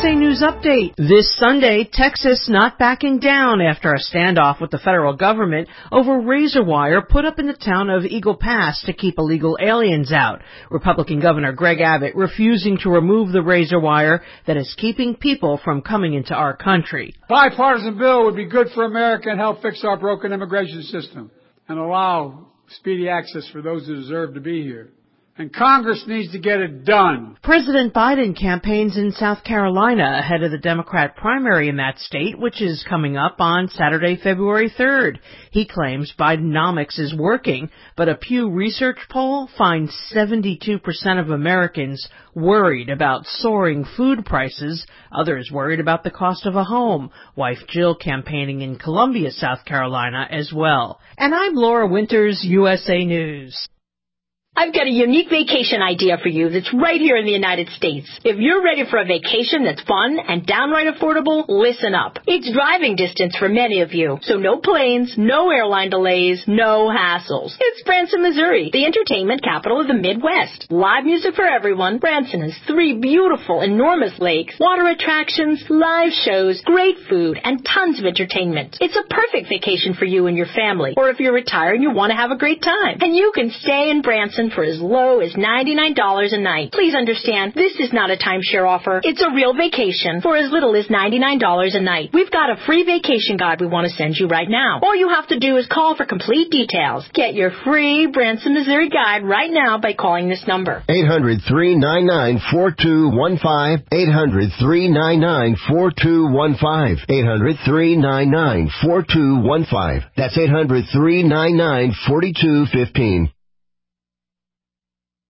USA News Update. This Sunday, Texas not backing down after a standoff with the federal government over razor wire put up in the town of Eagle Pass to keep illegal aliens out. Republican Governor Greg Abbott refusing to remove the razor wire that is keeping people from coming into our country. Bipartisan bill would be good for America and help fix our broken immigration system and allow speedy access for those who deserve to be here. And Congress needs to get it done. President Biden campaigns in South Carolina ahead of the Democrat primary in that state, which is coming up on Saturday, February 3rd. He claims Bidenomics is working, but a Pew Research poll finds 72% of Americans worried about soaring food prices. Others worried about the cost of a home. Wife Jill campaigning in Columbia, South Carolina as well. And I'm Laura Winters, USA News. I've got a unique vacation idea for you that's right here in the United States. If you're ready for a vacation that's fun and downright affordable, listen up. It's driving distance for many of you, so no planes, no airline delays, no hassles. It's Branson, Missouri, the entertainment capital of the Midwest. Live music for everyone. Branson has 3 beautiful, enormous lakes, water attractions, live shows, great food, and tons of entertainment. It's a perfect vacation for you and your family, or if you're retired and you want to have a great time. And you can stay in Branson for as low as $99 a night. Please understand, this is not a timeshare offer. It's a real vacation for as little as $99 a night. We've got a free vacation guide we want to send you right now. All you have to do is call for complete details. Get your free Branson, Missouri guide right now by calling this number. 800-399-4215. 800-399-4215. 800-399-4215. That's 800-399-4215.